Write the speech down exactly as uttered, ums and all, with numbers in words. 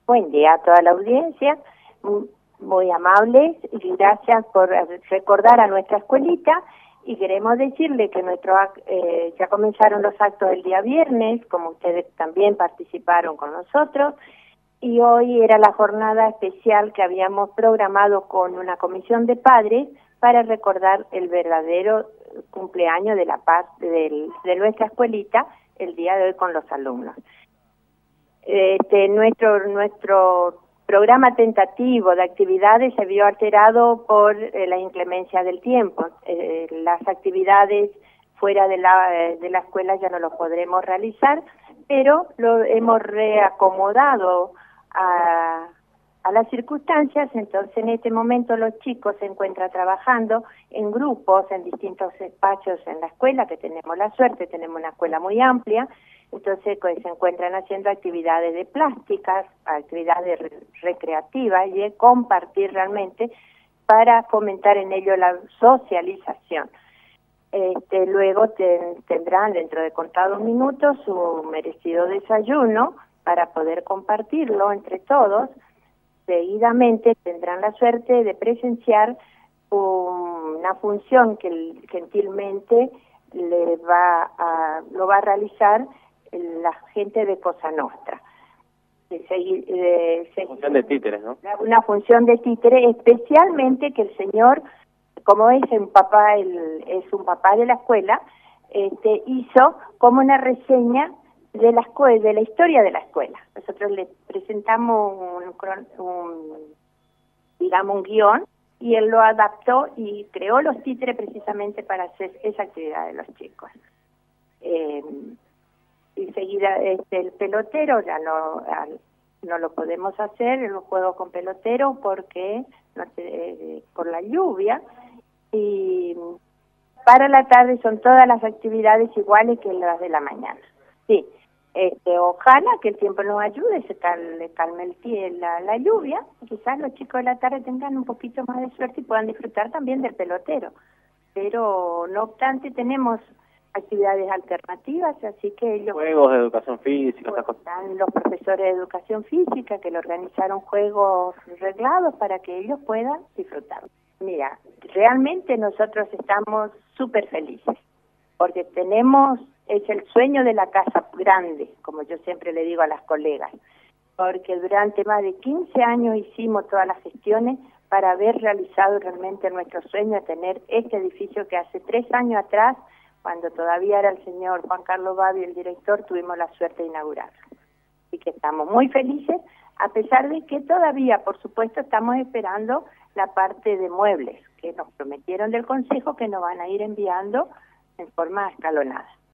Buen día a toda la audiencia, muy amables y gracias por recordar a nuestra escuelita. Y queremos decirle que nuestro eh, ya comenzaron los actos el día viernes, como ustedes también participaron con nosotros, y hoy era la jornada especial que habíamos programado con una comisión de padres para recordar el verdadero cumpleaños de la paz de, de nuestra escuelita el día de hoy con los alumnos. Este, nuestro nuestro programa tentativo de actividades se vio alterado por eh, la inclemencia del tiempo. Eh, las actividades fuera de la, de la escuela ya no lo podremos realizar, pero lo hemos reacomodado a, a las circunstancias. Entonces, en este momento los chicos se encuentran trabajando en grupos, en distintos espacios en la escuela, que tenemos la suerte, tenemos una escuela muy amplia. Entonces pues, se encuentran haciendo actividades de plásticas, actividades re recreativas y de compartir realmente para fomentar en ello la socialización. Este, luego te, tendrán dentro de contados minutos su merecido desayuno para poder compartirlo entre todos. Seguidamente tendrán la suerte de presenciar una función que gentilmente le va a, lo va a realizar la gente de Cosa Nostra. De seguir, de seguir, función de títeres, ¿no? Una función de títere, especialmente que el señor, como es un papá, el, es un papá de la escuela, este, hizo como una reseña de la escuela, de la historia de la escuela. Nosotros le presentamos un, un digamos un guión y él lo adaptó y creó los títeres precisamente para hacer esa actividad de los chicos. Eh, Enseguida este, el pelotero ya no, no lo podemos hacer, el juego con pelotero porque no te, por la lluvia, y para la tarde son todas las actividades iguales que las de la mañana. Sí, este, ojalá que el tiempo nos ayude, se cal, calme el tie, la, la lluvia, quizás los chicos de la tarde tengan un poquito más de suerte y puedan disfrutar también del pelotero, pero no obstante tenemos actividades alternativas, así que ellos... Juegos de educación física, pues, esas cosas. están los profesores de educación física que le organizaron juegos reglados para que ellos puedan disfrutar. Mira, realmente nosotros estamos súper felices, porque tenemos, es el sueño de la casa grande, como yo siempre le digo a las colegas, porque durante más de quince años hicimos todas las gestiones para haber realizado realmente nuestro sueño de tener este edificio que hace tres años atrás, cuando todavía era el señor Juan Carlos Babi el director, tuvimos la suerte de inaugurarlo. Así que estamos muy felices, a pesar de que todavía, por supuesto, estamos esperando la parte de muebles, que nos prometieron del Consejo que nos van a ir enviando en forma escalonada.